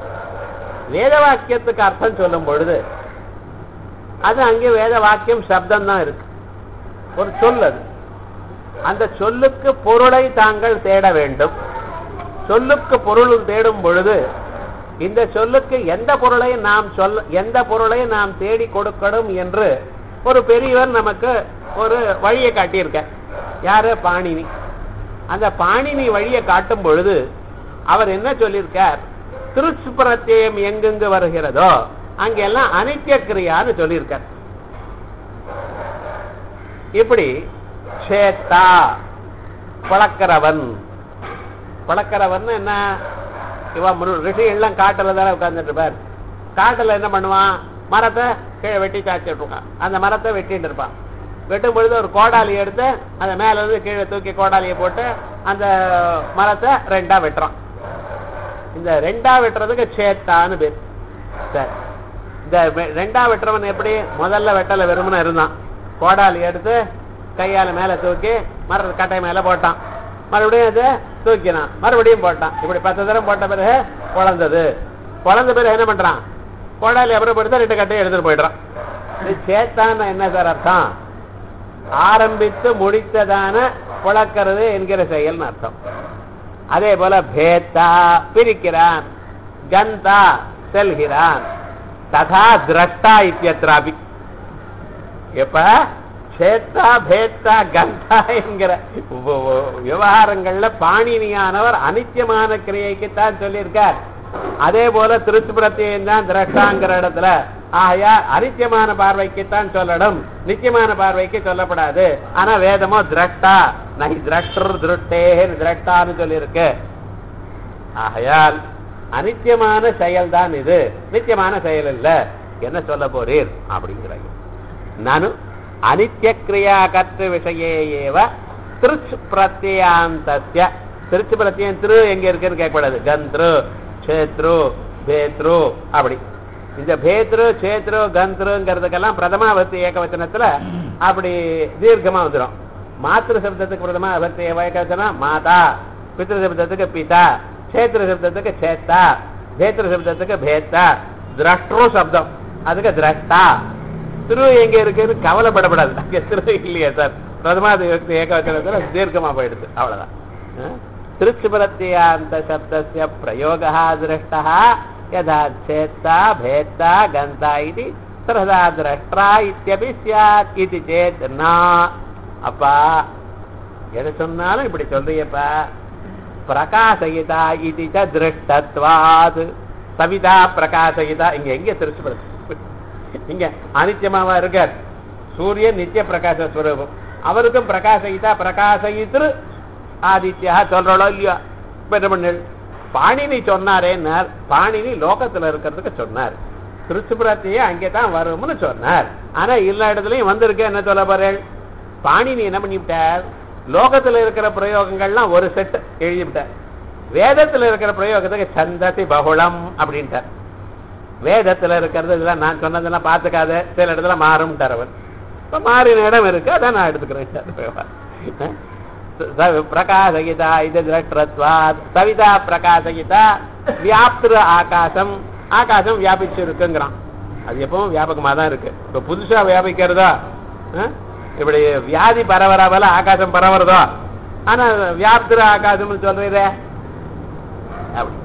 வேத வாக்கியத்துக்கு அர்த்தம் சொல்லும் பொழுது அது அங்கே வேத வாக்கியம் சப்தம் தான் இருக்கு, ஒரு சொல். அது அந்த சொல்லுக்கு பொருளை தாங்கள் தேட வேண்டும். சொல்லுக்கு பொருள் தேடும் பொழுது இந்த சொல்லுக்கு எந்த பொருளை நாம் சொல்ல எந்த பொருளை நாம் தேடி கொடுக்கணும் என்று ஒரு பெரியவர் நமக்கு ஒரு வழியை காட்டியிருக்க. யாரு? பாணினி. அந்த பாணினி வழியை காட்டும் பொழுது அவர் என்ன சொல்லியிருக்கார்? திருச்சு பிரத்யம் எங்கெங்கு வருகிறதோ அங்கெல்லாம் அனித்திய கிரியான்னு சொல்லியிருக்கார். இப்படி சேத்தா பழக்கிறவன். பழக்கிறவன் என்ன? இவன் ரிஷி எல்லாம் காட்டுல தானே உட்கார்ந்துட்டு இருப்பார். காட்டுல என்ன பண்ணுவான்? மரத்தை கீழே வெட்டி சாச்சிட்டு இருக்கான். அந்த மரத்தை வெட்டிட்டு இருப்பான். வெட்டும் பொழுது ஒரு கோடாலி எடுத்து அந்த மேல இருந்து கீழே தூக்கி கோடாலியை போட்டு அந்த மரத்தை ரெண்டா வெட்டுறான். இந்த ரெண்டா வெட்டுறதுக்கு சேத்தான்னு பேர். சரி, இந்த ரெண்டா வெட்டுறவன் எப்படி? முதல்ல வெட்டல வெறுமனை இருந்தான். கோடாலி எடுத்து கையால மேல தூக்கி மர கட்டை மேல போட்டான். மறுபடியும் அதை தூக்கினான். மறுபடியும் போட்டான். இப்படி பத்து தரம் போட்ட பிறகு குழந்தது. குழந்த பிறகு என்ன பண்றான்? கோடாலி அப்புறம் படுத்தா ரெண்டு கட்டையை எடுத்துட்டு போயிடுறான். இது சேத்தான என்ன சார் அர்த்தம்? ஆரம்பித்து முடித்ததான புழக்கிறது என்கிற செயல்னு அர்த்தம். அதே போல பேத்தா பிரிக்கிறான், கந்தா செல்கிறான், ததா திரஷ்டா இத்தியத்ராபி. எப்ப சேத்தா பேத்தா கந்தா என்கிற விவகாரங்கள்ல பாணினியானவர் அனித்தியமான கிரியைக்குத்தான் சொல்லியிருக்கார். அதே போல திருச்சி பிரத்தியம் தான் திரஷ்டாங்கிற இடத்துல. ஆகையா அனித்தியமான பார்வைக்குத்தான் சொல்லணும், நித்தியமான பார்வைக்கு சொல்லப்படாது. ஆனா வேதமோ திரஷ்டா நகி திரஷ்டர் திருஷ்டேன்னு திரஷ்டான்னு சொல்லியிருக்கு. ஆகையால் அனித்தியமான செயல் தான் இது, நித்தியமான செயல் இல்ல. என்ன சொல்ல போறீர் அப்படிங்கிறாங்க. நானும் அனித்திய கிரியா கற்று விஷயேவ திருச்சு பிரத்யாந்தஸ்ய. திருச்சு பிரத்யம் திரு எங்க இருக்குன்னு கேட்கக்கூடாது. கந்த்ரு சேத்ரு பேத்ரு அப்படி. இந்த பேத்ரு சேத்ரு கந்த்ருங்கிறதுக்கெல்லாம் பிரதமா பக்தி ஏகவச்சனத்துல அப்படி தீர்க்கமா வந்துடும். மாத்திரு சப்தத்துக்கு பிரதமா பக்தி ஏகவச்சனம் மாதா, பித்ரு சப்தத்துக்கு பிதா, சேத்ரு சப்தத்துக்கு சேத்தா, பேத்ரு சப்தத்துக்கு பேத்தா, திரஷ்டு சப்தம் அதுக்கு திரஷ்டா. திரு எங்க இருக்குன்னு கவலைப்படப்படாது. அங்க திரு இல்லையா சார்? பிரதமா விபக்தி ஏகவச்சனத்துல தீர்க்கமா போயிடுது. அவ்வளவுதான். திருச்சி பிரத்யாந்த சப்தஸ்ய பிரயோகः திருஷ்டः யதா சேத்தா பேத்தா கந்தா இதி ததா திரஷ்டா இத்யபி ஸ்யாத் இதி சேத் நா. அப்பா எதை சொன்னாலும் இப்படி சொல்றியப்பா. பிரகாசயிதா இதி ச திருஷ்டத்வாத். சவிதா பிரகாசயிதா. இங்க எங்க திருச்சி பிரத்யம்? இங்க அனித்தியமாவா இருக்கார். சூரியன் நித்திய பிரகாச ஸ்வரூபம். அவருக்கும் பிரகாசயிதா பிரகாசயித்ரு ஆதித்யா சொல்றோம் இல்லையா? பாணினி சொன்னாரேன்னார். பாணினி லோகத்துல இருக்கிறதுக்கு சொன்னார். திருச்சுபுரத்தையே அங்கேதான் வரும்னு சொன்னார். ஆனா எல்லா இடத்துலயும் வந்திருக்க என்ன சொல்ல போறேன்? பாணினி என்ன பண்ணிவிட்டார்? லோகத்துல இருக்கிற பிரயோகங்கள்லாம் ஒரு செட் எழுதிவிட்டார். வேதத்துல இருக்கிற பிரயோகத்துக்கு சந்ததி பகுளம் அப்படின்ட்டார். வேதத்துல இருக்கிறது இதெல்லாம் நான் சொன்னதெல்லாம் பார்த்துக்காத, சில இடத்துல மாறும்ட்டார் அவர். இப்ப மாறின இடம் இருக்கு, அதான் நான் எடுத்துக்கிறேன். பிரகாசகிதா இது திரஷ்டத்வாத். சவிதா பிரகாசகிதா வியாப்திரு ஆகாசம். ஆகாசம் வியாபிச்சு இருக்குங்கிறான். அது எப்பவும் வியாபகமா தான் இருக்கு. இப்ப புதுசா வியாபிக்கிறதா? இப்படி வியாதி பரவராவல ஆகாசம் பரவறதோ? ஆனா வியாப்திரு ஆகாசம் சொல்றீரே அப்படி.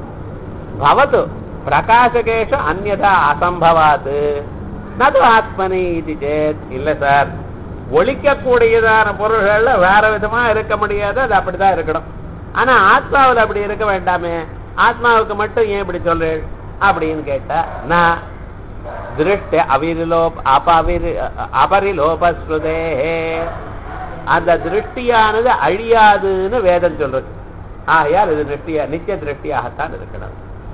பவது பிரகாசகேஷு அந்யதா அசம்பவாத் நது ஆத்மனி இது சேத். இல்ல சார், ஒழிக்கக்கூடியதான பொருள்கள்ல வேற விதமா இருக்க முடியாது, அது அப்படிதான் இருக்கணும். ஆனா ஆத்மாவில் அப்படி இருக்க வேண்டாமே, ஆத்மாவுக்கு மட்டும் ஏன் இப்படி சொல்றேன் அப்படின்னு கேட்டா, நான் திருஷ்ட அவிரிலோப் அபவிரி அபரிலோபஸ்ருதே, அந்த திருஷ்டியானது அழியாதுன்னு வேதம் சொல்றது. ஆகையால் இது திருஷ்டியா நித்திய திருஷ்டியாகத்தான் இருக்கணும்.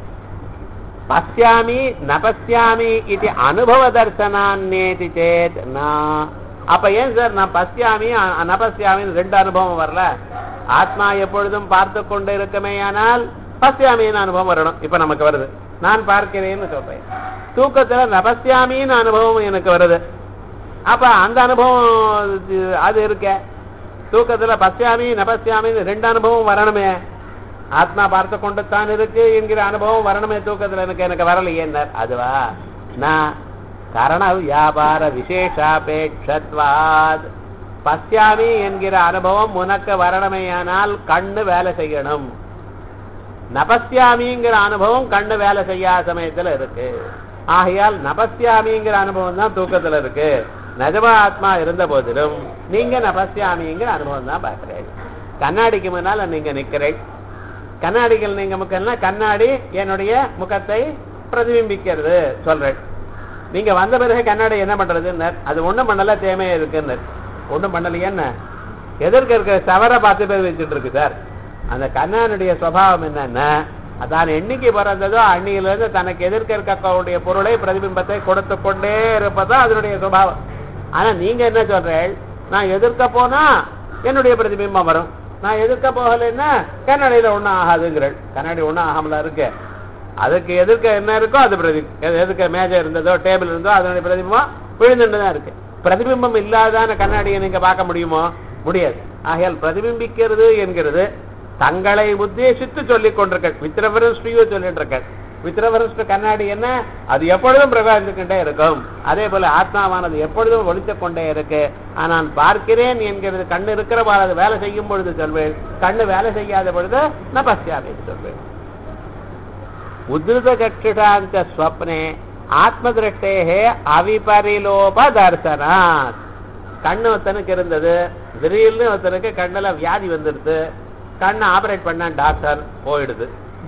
பஸ்யாமி நபஸ்யாமி இது அனுபவ தர்சனான்னேதி சேத் நா. அப்ப ஏன் சார் நான் பஸ்யாமி நபஸ்யாமின்னு ரெண்டு அனுபவம் வரல? ஆத்மா எப்பொழுதும் பார்த்து கொண்டு இருக்குமேயானால் பஸ்யாமின்னு அனுபவம் வரணும். இப்ப நமக்கு வருது, நான் பார்க்கிறேன்னு சொல்றேன். தூக்கத்துல நபஸ்யாமின்னு அனுபவம் எனக்கு வருது. அப்ப அந்த அனுபவம் அது இருக்க, தூக்கத்துல பஸ்யாமி நபஸ்யாமின்னு ரெண்டு அனுபவம் வரணுமே. ஆத்மா பார்த்து கொண்டு தான் இருக்கு என்கிற அனுபவம் வரணுமே தூக்கத்துல. எனக்கு எனக்கு வரலையே. அதுவா நான் கரண வியாபார விசேஷாபேட்சத்வாத். பஸ்யாமி என்கிற அனுபவம் உனக்கு வரணுமேயானால் கண்ணு வேலை செய்யணும். நபஸ்யாமிங்கிற அனுபவம் கண்ணு வேலை செய்யாத சமயத்துல இருக்கு. ஆகையால் நபஸ்யாமிங்கிற அனுபவம் தான் தூக்கத்துல இருக்கு. நிஜமா ஆத்மா இருந்த போதிலும் நீங்க நபஸ்யாமிங்கிற அனுபவம் தான் பார்க்கிறீங்க. கண்ணாடிக்கு முன்னால நீங்க நிக்கிறீங்க. கண்ணாடிகள் நீங்க முக்கன்னா கண்ணாடி என்னுடைய முகத்தை பிரதிபிம்பிக்கிறது சொல்றேன். நீங்க வந்த பிறகு கண்ணாடி என்ன பண்றதுன்னு அது ஒண்ணும் பண்ணல, தேமையா இருக்குன்னு ஒண்ணும் பண்ணலையே. என்ன எதற்கு இருக்கிற சவரை பார்த்து பேர் வச்சுட்டு இருக்கு சார். அந்த கண்ணானுடைய சுபாவம் என்னன்னா அதான் எண்ணிக்கை பிறந்ததோ அன்னியிலிருந்து தனக்கு எதிர்க்க இருக்கக்கூடிய பொருளை பிரதிபிம்பத்தை கொடுத்து கொண்டே இருப்பதா அதனுடைய சுபாவம். ஆனா நீங்க என்ன சொல்றேன், நான் எதிர்க்க போனா என்னுடைய பிரதிபிம்பம் வரும், நான் எதிர்க்க போகலைன்னா கண்ணாடியில ஒண்ணும் ஆகாதுங்கிறேன். கண்ணாடி ஒண்ணும் ஆகாமல இருக்கு. அதுக்கு எதிர்க்க என்ன இருக்கோ அது பிரதி எதிர்க்க மேஜை இருந்ததோ டேபிள் இருந்தோ அதனுடைய பிரதிபிம்பம் விழுந்துட்டுதான் இருக்கு. பிரதிபிம்பம் இல்லாதான கண்ணாடியை நீங்க பார்க்க முடியுமோ? முடியாது. ஆகையால் பிரதிபிம்பிக்கிறது என்கிறது தங்களை உத்தேசித்து சொல்லிக் கொண்டிருக்க வித் ரெஃபரன்ஸ் டு யூ சொல்லிட்டு இருக்க. வித் ரெஃபரன்ஸ் டு கண்ணாடி என்ன, அது எப்பொழுதும் பிரகாசித்துக்கொண்டே இருக்கும். அதே போல ஆத்மாவானது எப்பொழுதும் ஒழித்துக் கொண்டே இருக்கு. நான் பார்க்கிறேன் என்கிறது கண்ணு இருக்கிற போது அது வேலை செய்யும் பொழுது சொல்வேன், கண்ணு வேலை செய்யாத பொழுது நான் பசியாவே சொல்வேன். உத்ருத கட்சிடாந்த ஸ்வப்னே ஆத்ம திருஷ்டேகே அவிபரிலோப தர்சனாத். கண்ணு ஒருத்தனுக்கு இருந்தது, திடீர்னு ஒருத்தனுக்கு கண்ணுல வியாதி வந்துடுது, கண்ணை ஆபரேட் பண்ண டாக்டர் போயிடுது,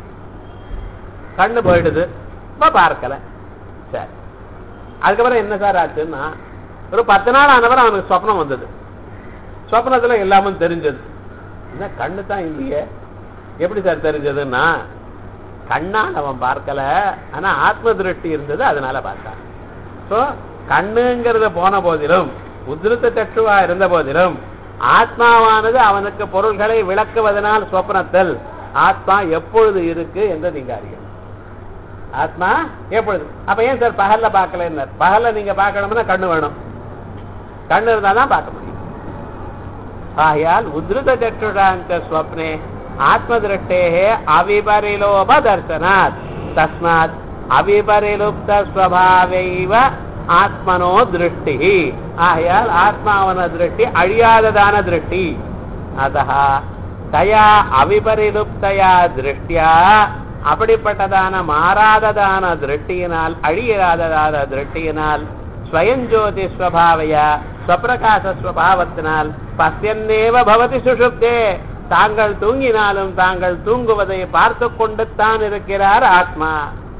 கண்ணு போயிடுது, இப்ப பார்க்கல. சரி, அதுக்கப்புறம் என்ன சார் ஆச்சுன்னா ஒரு பத்து நாள் ஆனவரை அவனுக்கு சொப்னம் வந்தது. சொப்னத்துல எல்லாமும் தெரிஞ்சது. என்ன கண்ணு தான் இல்லையே, எப்படி சார் தெரிஞ்சதுன்னா கண்ணால் அவன் பார்க்கல, ஆனா ஆத்ம திருஷ்டி இருந்தது அதனால பார்த்தான். சோ கண்ணுங்கிறத போன போதிலும் உத்ருத சற்றுவா இருந்த போதிலும் ஆத்மாவானது அவனுக்கு பொருள்களை விளக்குவதனால் சொப்னத்தில் ஆத்மா எப்பொழுது இருக்கு என்று நீங்க அறியணும். ஆத்மா எப்பொழுது. அப்ப ஏன் சார் பகல்ல பார்க்கல? பகல்ல நீங்க பார்க்கணும்னா கண்ணு வேணும், கண்ணு இருந்தாதான் பார்க்க முடியும். ஆகையால் உத்ருத சற்றுடாந்த ஸ்வப்னே ஆத்ம திருஷ்டேகே அவிபரிலோப தர்சனாத் தஸ்மாத் அவிபரிலுப்த ஸ்வபாவைவ ஆத்மனோ திருஷ்டி. ஆகையால் ஆத்மாவன திருஷ்டி அழியாததான திருஷ்டி. அதஹா தயா அவிபரிலுப்தயா திருஷ்டியா, அப்படிப்பட்டதான மாறாததான திருஷ்டியினால் அழியாததான திருஷ்டியினால் ஸ்வயஞ்சோதி ஸ்வபாவையா ஸ்வப்பிரகாச ஸ்வபாவத்தினால் பசியன்னேவ பவதி சுஷுப்தே, தாங்கள் தூங்கினாலும் தாங்கள் தூங்குவதை பார்த்து கொண்டு தான் இருக்கிறார் ஆத்மா.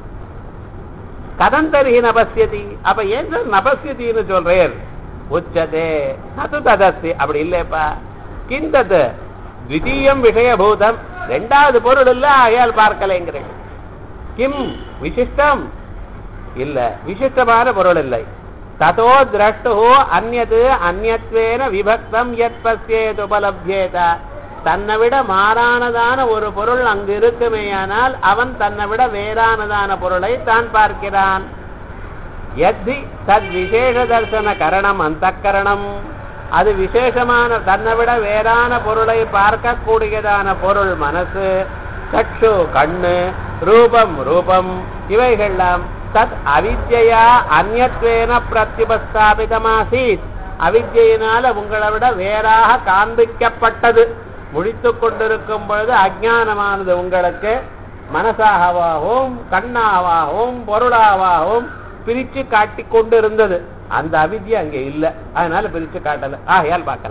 கதந்தரிஹி நபஸ்யதி. அப்ப ஏன் சார் நபஸ்யத்தின்னு சொல்றேன்? உச்சதே அது ததஸ்தி. அப்படி இல்லப்பா, கிந்தது த்விதீயம் விஷயபூதம், ரெண்டாவது பொருள் இல்ல, ஆகையால் பார்க்கலைங்கிறேன். கிம் விசிஷ்டம் இல்ல, விசிஷ்டமான பொருள் இல்லை. ததோ திரஷ்டு அந்யது அந்யத்வேன விபக்தம் யத் பஸ்யேத் உபலப்யேத. தன்னை விட மாறானதான ஒரு பொருள் அங்கு இருக்குமேயானால் அவன் தன்னை விட வேறானதான பொருளை தான் பார்க்கிறான். யத்தி தத் விசேஷ தர்சன கரணம் அந்த கரணம், அது விசேஷமான தன்னை விட வேறான பொருளை பார்க்கக்கூடியதான பொருள் மனசு, சக்ஷு கண்ணு, ரூபம் ரூபம், இவைகள்லாம் தத் அவித்யா அந்யத்வேன பிரத்யுபஸ்தாபிதமாசீத். அவித்யினால உங்களை விட வேறாக காண்பிக்கப்பட்டது. முடித்துக் கொண்டிருக்கும் பொழுது அஜ்ஞானமானது உங்களுக்கு மனசாகவும் கண்ணாவாகவும் பொருளாகவும் பிரிச்சு காட்டி கொண்டு இருந்தது. அந்த அவித்யா அங்கே இல்லை, அதனால பிரிச்சு காட்டல, ஆகையால் பார்க்கல.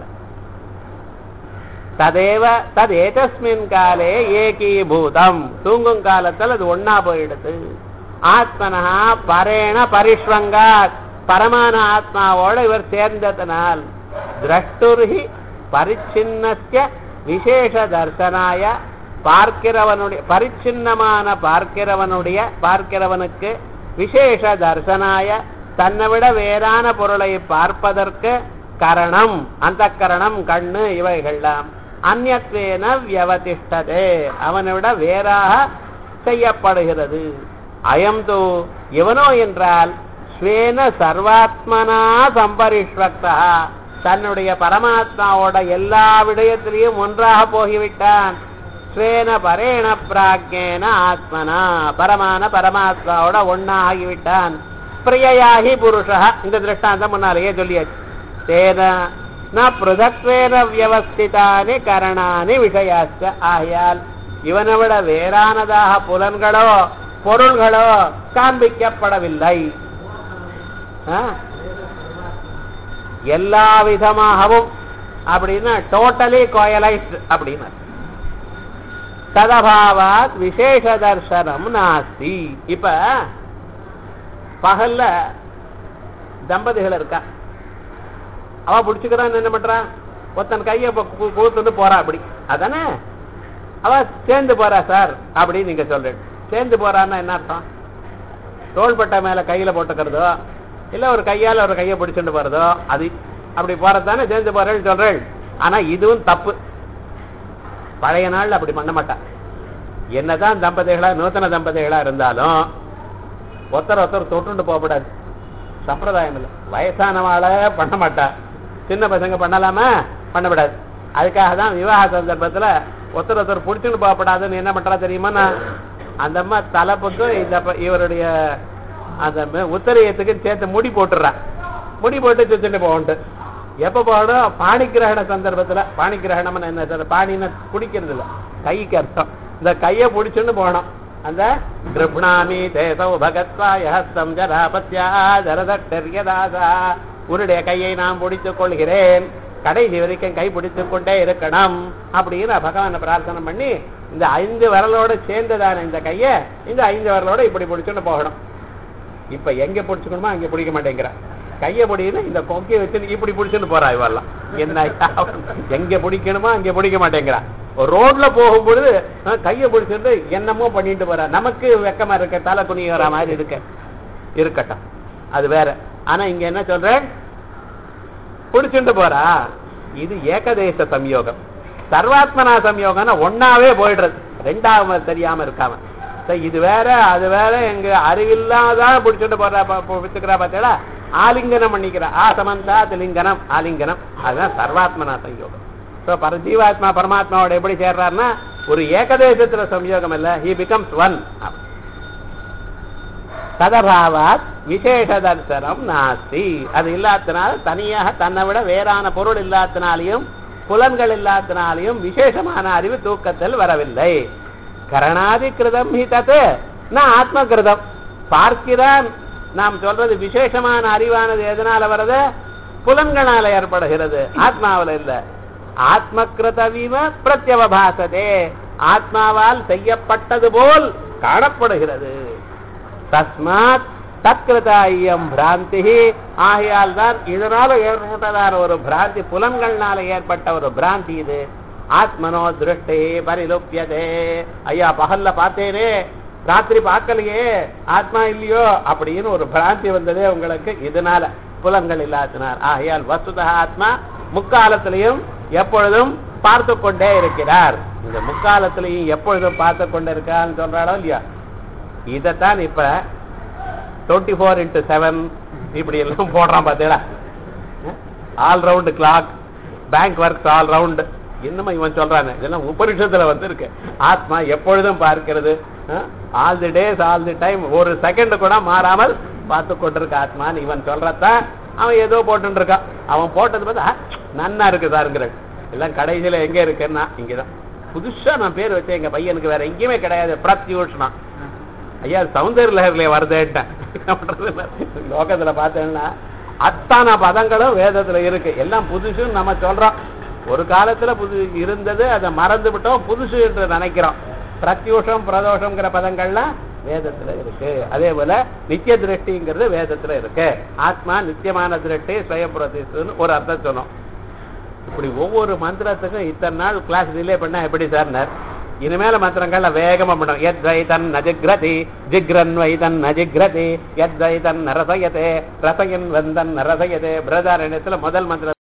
ததேவ ததேதஸ்மின் காலே ஏகீபூதம், தூங்கும் காலத்தில் அது ஒன்னா போயிடுது. ஆத்மனா பரேண பரிஷ்வங்காத், பரமான ஆத்மாவோட இவர் சேர்ந்ததனால் திரஷ்டுர்ஹி பரிச்சின்னஸ்ய விசேஷ தர்சனாய, பார்க்கிறவனுடைய பரிச்சின்னமான பார்க்கிறவனுடைய பார்க்கிறவனுக்கு விசேஷ தர்சனாய தன்னை விட வேறான பொருளை பார்ப்பதற்கு கரணம் அந்த கரணம் கண்ணு இவைகள்லாம் அந்யத்வேன வியவதிஷ்டதே, அவனை விட வேறாக செய்யப்படுகிறது. அயம் தோ எவனோ என்றால் ஸ்வேன சர்வாத்மனா சம்பரிஷ்வக்தா, தன்னுடைய பரமாத்மாவோட எல்லா விடயத்திலையும் ஒன்றாக போகிவிட்டான். ஸ்வேன பரேண பிராக்ஞேன ஆத்மனா, பரமான பரமாத்மாவோட ஒன்னா ஆகிவிட்டான். பிரியயாகி புருஷா, இந்த திருஷ்டாந்தம் முன்னாலேயே சொல்லியாச்சு. தேன ந பிருதக்வேன வியவஸ்திதானி கரணானி விஷயாச்ச. ஆகையால் இவனை விட வேறானதாக புலன்களோ பொருள்களோ காண்பிக்கப்படவில்லை. எல்லா விதமாகவும் அப்படின்னா டோட்டலி கோயலைஸ்ட் அப்படின்னு ததபாவாத் விசேஷ தர்சனம் நாஸ்தி. இப்ப பகல்ல தம்பதிகள் இருக்கா, அவ பிடிச்சுக்கிறான்னு என்ன பண்றா, ஒருத்தன் கைய கூத்துட்டு போறா அப்படி, அதானே அவ சேர்ந்து போறா சார் அப்படின்னு நீங்க சொல்றீங்க. சேர்ந்து போறான்னா என்ன அர்த்தம்? தோள்பட்டை மேல கையில போட்டுக்கிறதோ இல்ல ஒரு கையால ஒரு கையை பிடிச்சுட்டு போறதோ அது அப்படி போறதுதானே சேர்ந்து போறேன்னு சொல்றேன். ஆனா இதுவும் தப்பு. பழைய நாள் அப்படி பண்ண மாட்டா. என்னதான் தம்பதிகளா நூத்தன தம்பதிகளா இருந்தாலும் ஒருத்தர் ஒருத்தர் தொட்டுண்டு போகக்கூடாது, சம்பிரதாயம் இல்லை. வயசானவாள பண்ண மாட்டா, சின்ன பசங்க பண்ணலாமா, பண்ணக்கூடாது. அதுக்காக தான் விவாக சந்தர்ப்பத்துல ஒருத்தர் ஒருத்தர் பிடிச்சுன்னு போகப்படாதுன்னு என்ன பண்றா தெரியுமா, அந்த அம்மா தலைப்புக்கும் இந்த இவருடைய அந்த உத்தரையத்துக்கு சேர்த்து முடி போட்டுறா, முடி போட்டு சுத்திட்டு போகண்டு. எப்ப போகணும், பாணிகிரகண சந்தர்ப்பத்துல. பாணிகிரகணம் என்ன, பாணின்னு குடிக்கிறது இல்லை, கைக்கு அர்த்தம். இந்த கையை பிடிச்சுன்னு போகணும். அந்த கிருப்ணாமி தேசௌ பகத்வாய ஹஸ்தம் ஜராபத்யா ஜரதட்டர்யதாசா, உன்னுடைய கையை நான் பிடித்துக் கொள்கிறேன், கடைசி வரைக்கும் கை பிடித்துக் கொண்டே இருக்கணும் அப்படின்னு பகவான பிரார்த்தனை பண்ணி இந்த ஐந்து விரலோட சேர்ந்ததான இந்த கைய இந்த ஐந்து விரலோட இப்படி பிடிச்சுன்னு போகணும். இப்ப எங்க பிடிச்சுக்கணுமோ அங்க பிடிக்க மாட்டேங்கிற, கைய பிடின்னு இந்த கொக்கையை வச்சு இப்படி பிடிச்சுன்னு போறா. இவெல்லாம் என்ன எங்க பிடிக்கணுமோ அங்க பிடிக்க மாட்டேங்கிறா. ரோட்ல போகும்பொழுது கையை பிடிச்சிட்டு என்னமோ பண்ணிட்டு போறா. நமக்கு வெக்கமா இருக்க, தலை குனிகிற மாதிரி இருக்க, இருக்கட்டும், அது வேற. ஆனா இங்க என்ன சொல்ற, பிடிச்சுட்டு போறா. இது ஏகதேச சம்யோகம். சர்வாத்மனா சம்யோகம்னா ஒன்னாவே போயிடுறது, ரெண்டாவது தெரியாம இருக்காம. இது வேற அது வேற. எங்க அறிவில்லாதான் பிடிச்சுட்டு போறா பிடிச்சுக்கிறா. பார்த்தா ஆலிங்கனம் பண்ணிக்கிறா, ஆசமந்தா லிங்கனம் ஆலிங்கனம். அதுதான் சர்வாத்மனா சம்யோகம். ஜீவாத்மா பரமாத்மாவோட எப்படி சேர்றாருன்னா ஒரு ஏகதேசத்துல சம்யோகம் இல்ல, ஹி பிகம்ஸ் ஒன். ததபாவாத் விசேஷ தர்சனம் நாஸ்தி. அது இல்லாதனால தனியாக தன்னை விட வேறான பொருள் இல்லாதனாலையும் புலன்கள் இல்லாதனாலையும் விசேஷமான அறிவு தூக்கத்தில் வரவில்லை. கரணாதி கிருதம் ஹி தத்து நான் ஆத்ம கிருதம். பார்க்கிறான், நாம் சொல்றது விசேஷமான அறிவானது எதனால வருது, புலன்களால ஏற்படுகிறது, ஆத்மாவில் இல்ல. ஆத்ம கிருதவிவ பிரத்யவபாசதே, ஆத்மாவால் செய்யப்பட்டது போல் காணப்படுகிறது. தஸ்மாத் தத்கிருதாயம் பிராந்தி, ஆகையால் தான் இதனால ஏற்பட்டதான ஒரு பிராந்தி, புலன்கள்னால ஏற்பட்ட ஒரு பிராந்தி இது. ஆத்மனோ திருஷ்டே பரிலுப்பியதே. ஐயா பகல்ல பார்த்தேனே, ராத்திரி பார்க்கலையே, ஆத்மா இல்லையோ அப்படின்னு ஒரு பிராந்தி வந்ததே உங்களுக்கு, இதனால புலன்கள் இல்லாதனார். ஆகையால் வஸ்துதா ஆத்மா முக்காலத்திலையும் எப்பொழுதும் பார்த்து கொண்டே இருக்கிறார். இந்த முக்காலத்திலையும் எப்பொழுதும் பார்த்து கொண்டே இருக்கான்னு சொல்றாளோ இல்லையா, இதத்தான் இப்ப டுவெண்ட்டி ஃபோர் இன்டூ செவன் இப்படி எல்லாம் போடுறான். பார்த்தீங்களா, all round clock, bank works all round. இன்னும் இவன் சொல்றாங்க, இதெல்லாம் உபனிஷத்துல வந்து இருக்கு. ஆத்மா எப்பொழுதும் பார்க்கிறது, all the days all the time, ஒரு செகண்ட் கூட மாறாமல் பார்த்து கொண்டிருக்க ஆத்மான்னு இவன் சொல்றதான். அவன் ஏதோ போட்டு இருக்கான். அவன் போட்டது பார்த்தா நன்னா இருக்கு சாருங்கிற. எல்லாம் கடைசியில எங்க இருக்குன்னா இங்கதான். புதுசா நான் பேர் வச்சேன் எங்க பையனுக்கு, வேற எங்கேயுமே கிடையாது, பிரத்யூஷ்ணா. ஐயா சௌந்தர்ய லஹரில வருதேன்ட்டேன். லோகத்துல பார்த்தேன்னா அத்தான பதங்களும் வேதத்துல இருக்கு. எல்லாம் புதுசுன்னு நம்ம சொல்றோம். ஒரு காலத்துல புது இருந்தது, அதை மறந்து விட்டோம், புதுசு என்று நினைக்கிறோம். பிரத்யூஷம் பிரதோஷம்ங்கிற பதங்கள்லாம் வேதத்துல இருக்கு. அதே போல நித்திய திருஷ்டிங்கிறது வேதத்துல இருக்கு. ஆத்மா நித்தியமான திருஷ்டி ஸ்வயப்பிரதிஷ்டன்னு ஒரு அர்த்தம் சொன்னோம். இப்படி ஒவ்வொரு மந்திரத்துக்கும் இத்தனை நாள் கிளாஸ் டிலே பண்ணா எப்படி சார்? இனிமேல மந்திரங்கள்ல வேகமா பண்ணும். எத் வைதன் நஜிக்ரதி ஜிக்ரன் வைதன் நஜிக்ரதி எத் வைதன் நரசயதே ரசயன் வந்தன் நரசயதே. பிரதாரண்யத்துல முதல் மந்திரம்